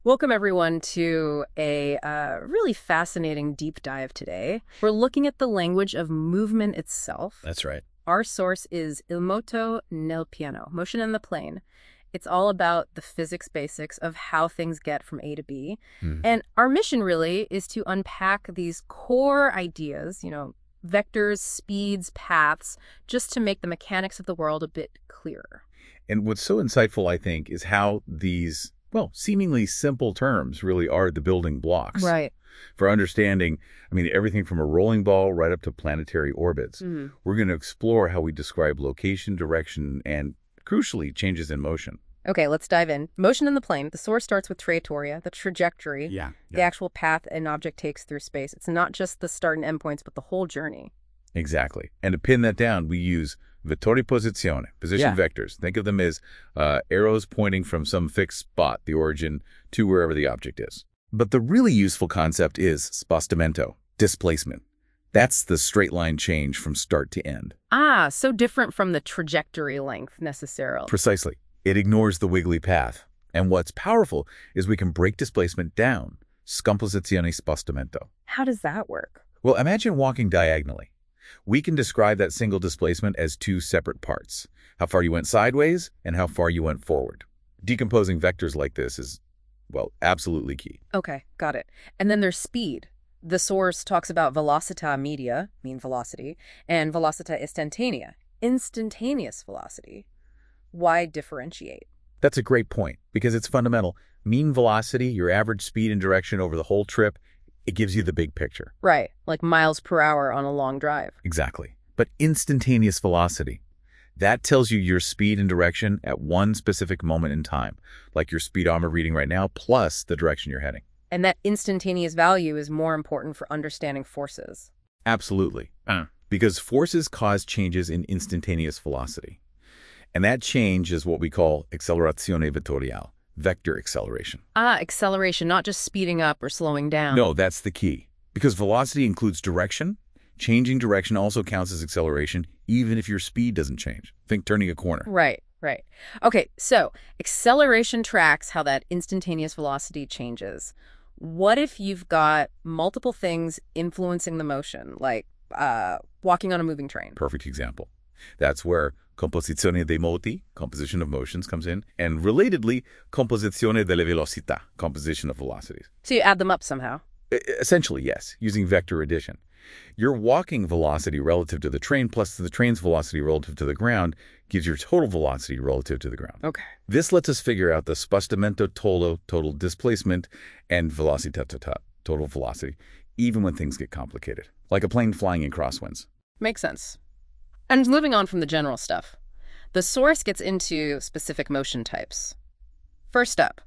Welcome, everyone, to a really fascinating deep dive today. We're looking at the language of movement itself. That's right. Our source is Il moto nel piano, motion in the plane. It's all about the physics basics of how things get from A to B. Mm. And our mission really is to unpack these core ideas, vectors, speeds, paths, just to make the mechanics of the world a bit clearer. And what's so insightful, I think, is how these, seemingly simple terms really are the building blocks Right. for understanding, everything from a rolling ball right up to planetary orbits. Mhm. We're going to explore how we describe location, direction, and, crucially, changes in motion. Okay, let's dive in. Motion in the plane. The source starts with trajectoria, the trajectory, the actual path an object takes through space. It's not just the start and end points, but the whole journey. Exactly. And to pin that down, we use vettori posizione, position Yeah. vectors. Think of them as arrows pointing from some fixed spot, the origin, to wherever the object is. But the really useful concept is spostamento, displacement. That's the straight line change from start to end. Ah, so different from the trajectory length necessarily. Precisely. It ignores the wiggly path. And what's powerful is we can break displacement down. Scomposizione spostamento. How does that work? Well, imagine walking diagonally. We can describe that single displacement as two separate parts. How far you went sideways and how far you went forward. Decomposing vectors like this is, absolutely key. Okay, got it. And then there's speed. The source talks about velocità media, mean velocity, and velocità istantanea, instantaneous velocity. Why differentiate? That's a great point because it's fundamental. Mean velocity, your average speed and direction over the whole trip, it gives you the big picture. Right, like miles per hour on a long drive. Exactly. But instantaneous velocity, that tells you your speed and direction at one specific moment in time, like your speedometer reading right now, plus the direction you're heading. And that instantaneous value is more important for understanding forces. Absolutely. Because forces cause changes in instantaneous velocity. And that change is what we call accelerazione vettoriale, vector acceleration. Ah, acceleration, not just speeding up or slowing down. No, that's the key. Because velocity includes direction. Changing direction also counts as acceleration, even if your speed doesn't change. Think turning a corner. Right. Okay, so acceleration tracks how that instantaneous velocity changes. What if you've got multiple things influencing the motion, like walking on a moving train? Perfect example. That's where composizione dei moti, composition of motions, comes in, and relatedly, composizione delle velocità, composition of velocities. So you add them up somehow. Essentially, yes, using vector addition. Your walking velocity relative to the train plus the train's velocity relative to the ground gives your total velocity relative to the ground. Okay. This lets us figure out the spostamento tolo, total displacement, and velocità total velocity, even when things get complicated, like a plane flying in crosswinds. Makes sense. And moving on from the general stuff, the source gets into specific motion types. First up,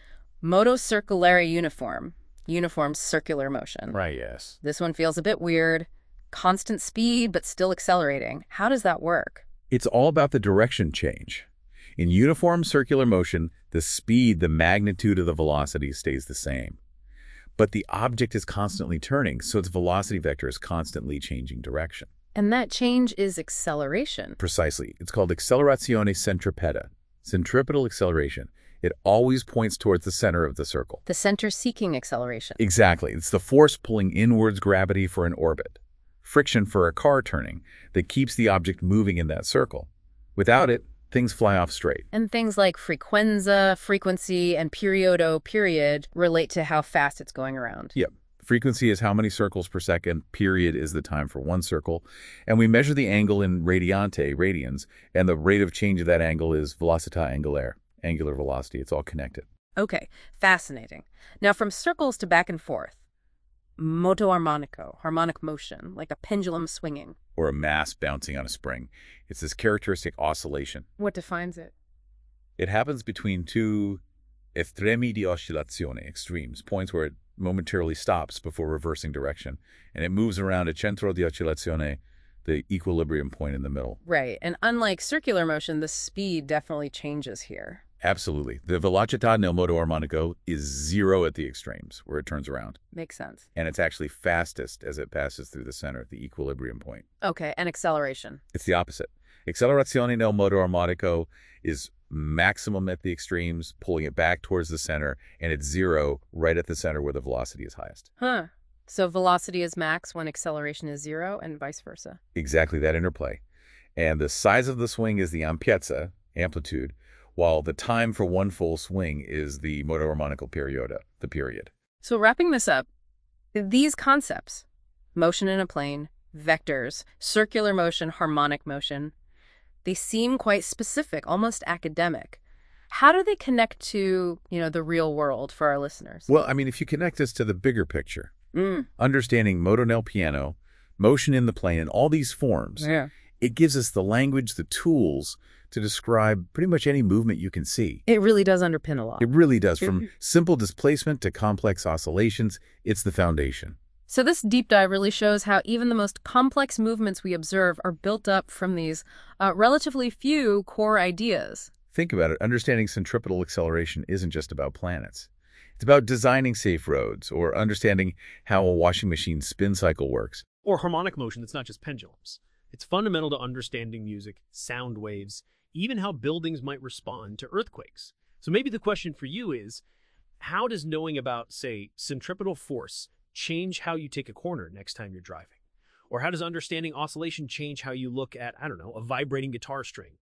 moto circulare uniform, uniform circular motion. Right, yes. This one feels a bit weird. Constant speed, but still accelerating. How does that work? It's all about the direction change. In uniform circular motion, the speed, the magnitude of the velocity stays the same. But the object is constantly turning, so its velocity vector is constantly changing direction. And that change is acceleration. Precisely. It's called accelerazione centripeta, centripetal acceleration. It always points towards the center of the circle. The center-seeking acceleration. Exactly. It's the force pulling inwards gravity for an orbit, friction for a car turning, that keeps the object moving in that circle. Without it, things fly off straight. And things like frequenza, frequency, and periodo, period, relate to how fast it's going around. Yep. Frequency is how many circles per second, period is the time for one circle, and we measure the angle in radiante, radians, and the rate of change of that angle is velocità angolare, angular velocity. It's all connected. Okay, fascinating. Now from circles to back and forth, moto armonico, harmonic motion, like a pendulum swinging. Or a mass bouncing on a spring. It's this characteristic oscillation. What defines it? It happens between two estremi di oscillazione, extremes, points where it momentarily stops before reversing direction, and it moves around a centro di oscillazione, the equilibrium point in the middle. Right, and unlike circular motion, the speed definitely changes here. Absolutely. The velocità nel moto armonico is 0 at the extremes, where it turns around. Makes sense. And it's actually fastest as it passes through the center, the equilibrium point. Okay, and acceleration. It's the opposite. Accelerazione nel moto armonico is maximum at the extremes, pulling it back towards the center, and it's zero right at the center where the velocity is highest. Huh. So velocity is max when acceleration is zero and vice versa. Exactly that interplay. And the size of the swing is the ampiezza, amplitude, while the time for one full swing is the moto harmonical periodo, the period. So wrapping this up, these concepts, motion in a plane, vectors, circular motion, harmonic motion, they seem quite specific, almost academic. How do they connect to, the real world for our listeners? Well, I mean, if you connect this to the bigger picture, understanding moto nel piano, motion in the plane, and all these forms, it gives us the language, the tools to describe pretty much any movement you can see. It really does underpin a lot. It really does. From simple displacement to complex oscillations, it's the foundation. So this deep dive really shows how even the most complex movements we observe are built up from these relatively few core ideas. Think about it. Understanding centripetal acceleration isn't just about planets. It's about designing safe roads or understanding how a washing machine's spin cycle works. Or harmonic motion that's not just pendulums. It's fundamental to understanding music, sound waves, even how buildings might respond to earthquakes. So maybe the question for you is, how does knowing about, say, centripetal force change how you take a corner next time you're driving? Or how does understanding oscillation change how you look at, I don't know, a vibrating guitar string?